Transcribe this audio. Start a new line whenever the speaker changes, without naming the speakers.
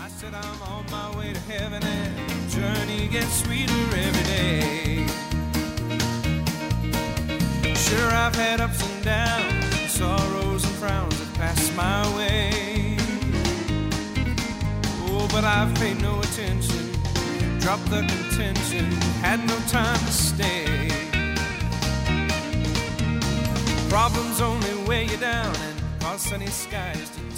said I'm on my way to heaven and the journey gets sweeter every day. Sure, I've had ups and downs, sorrows and frowns that passed my way. Oh, but I've paid no attention, dropped the contention, had no time to stay. Problems only weigh you down and cause sunny skies to